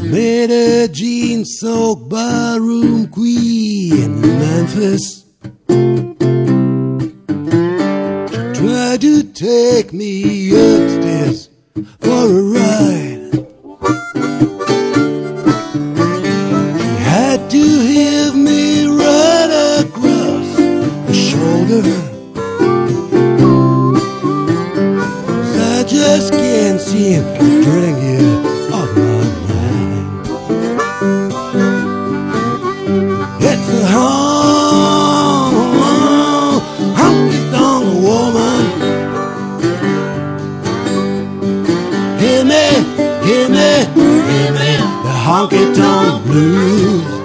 Met a jean-soaked barroom queen in Memphis. Tried to take me upstairs for a ride. She had to hit me right across the shoulder. I just can't seem to drink it off my mind. It's a honky-tonk woman. Hear me, the honky-tonk blues.